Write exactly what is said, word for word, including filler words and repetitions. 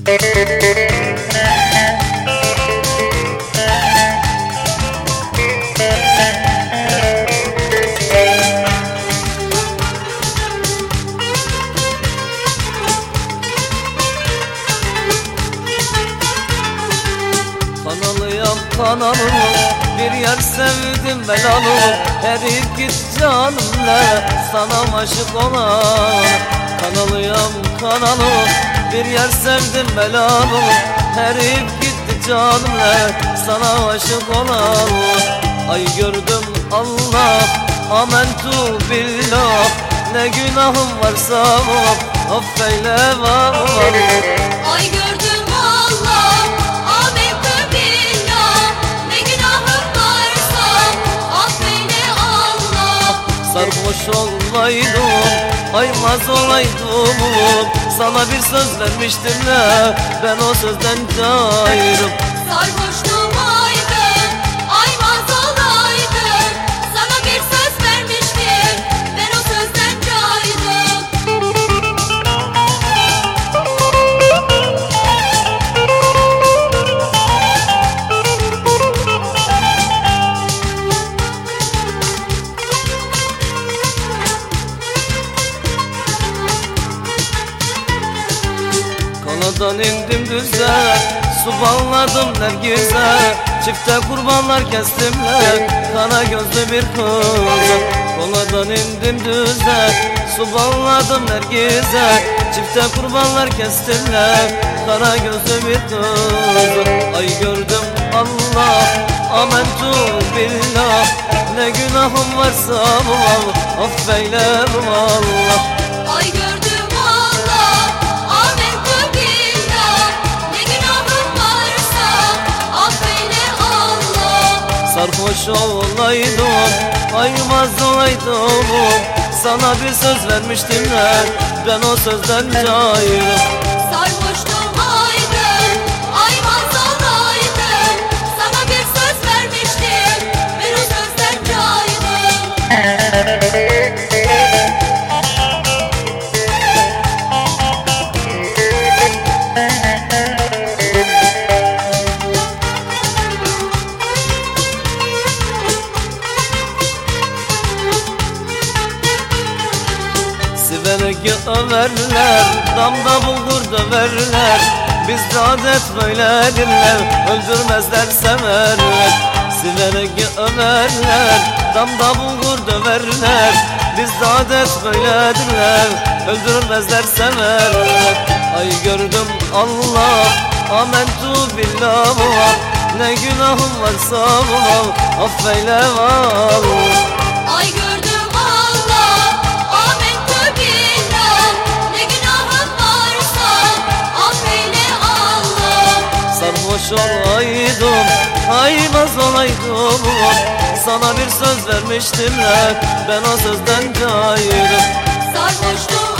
Kanalıyam kanalı, bir yer sevdim belalı. Eriyip git canımla, sana aşık olan. Kanalıyam kanalı, bir yer sevdim belalı. Eriyip gitti canımla, sana aşık olan. Ay gördüm Allah, amentu billah. Ne günahım varsa affeyle vallahi. Ay gördüm Allah, amentu billah. Ne günahım varsa affeyle Allah. Sarhoş olaydım, aymaz olaydım. Sana bir söz vermiştim de ben o sözden cayırım. Sarhoştum aydın, aymaz olaydın. Sana bir söz vermiştim, ben o sözden caydım. Kanadan indim düze, su bağladım nergize. Çifte kurbanlar kestimler, kana gözlü bir kız. Kanadan indim düze, su bağladım nergize. Çifte kurbanlar kestimler, kana gözlü bir kız. Ay gördüm Allah, amentu billah. Ne günahım varsa affeyle Allah. Ay gördüm Allah, amentu billah. Ne günahım varsa affeyle Allah. Sarhoş olaydım, aymaz olaydım. Sana bir söz vermiştim de ben o sözden cayırım. Sarhoştum aydın, aymaz olaydın. Sana bir söz vermiştim, ben o sözden caydım. Siveregi överler, damda bulgur döverler. Bizde adet böyledirler, öldürmezler severler. Siveregi överler, damda bulgur döverler. Bizde adet böyledirler, öldürmezler severler. Ay gördüm Allah, amentu billah. Ne günahım varsa affeyle vallahi. Ay gördüm Allah, amentu billah. Ne günahım varsa affeyle Allah. Sarhoş olaydım, aymaz olaydım. Sana bir söz vermiştim de ben o sözden cayırım. Sarhoştum